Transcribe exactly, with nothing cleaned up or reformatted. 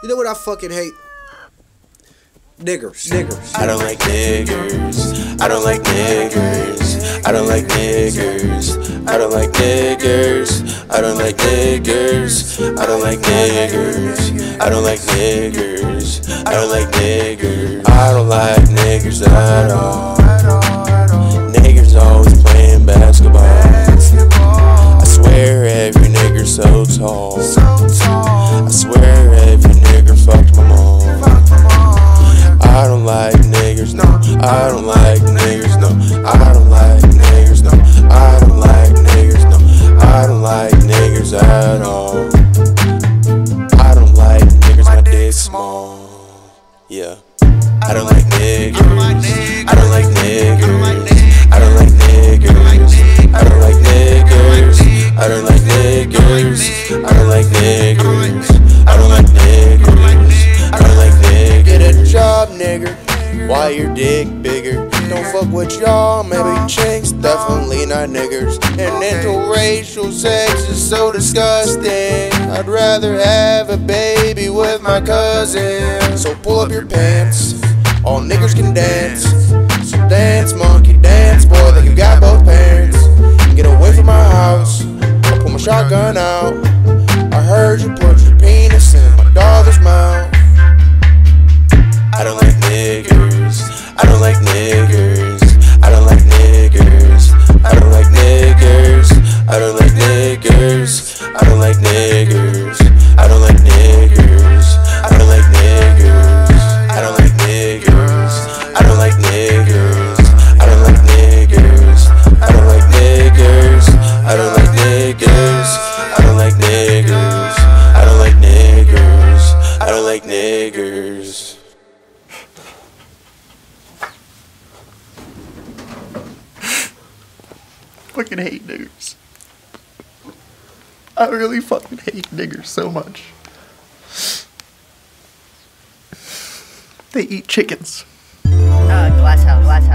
You know what I fucking hate? Niggers, niggers. I don't like niggers. I don't like niggers. I don't like niggers. I don't like niggers. I don't like niggers. I don't like niggers. I don't like niggers. I don't like niggers. I don't like niggers at all. Niggers always playing basketball. I swear every nigger so tall. I swear every nigger fucked my mom. I don't like niggers, no. I don't like niggers, no. I don't like niggers, no. I don't like niggers, no. I don't like niggers at all. I don't like niggers, my dick's small. Yeah. I don't like niggers. I don't like niggers. I don't like niggers. I don't like niggers. I don't like niggers. I don't like niggers. I don't like niggers. I don't like niggers. Get a job, nigger. Why your dick bigger? Don't fuck with y'all, maybe chinks, definitely not niggers. And interracial sex is so disgusting. I'd rather have a baby with my cousin. So pull up your pants, all niggers can dance. So dance, monkey, dance, boy, like you got both parents. Get away from my house, I'll pull my shotgun out. I heard you put your penis in my daughter's mouth. I don't like niggers. I don't like niggers. I don't like niggers. I don't like niggers. I don't like niggers. I don't like niggers. I don't like niggers. I don't like niggers. I don't like niggers. I don't like niggers. I don't like niggers. I don't like niggers. I don't like niggers. I don't like niggers. I don't like niggers. I don't like niggers. Fucking hate niggers. I really fucking hate niggers so much. They eat chickens. Uh, glass house, glass house.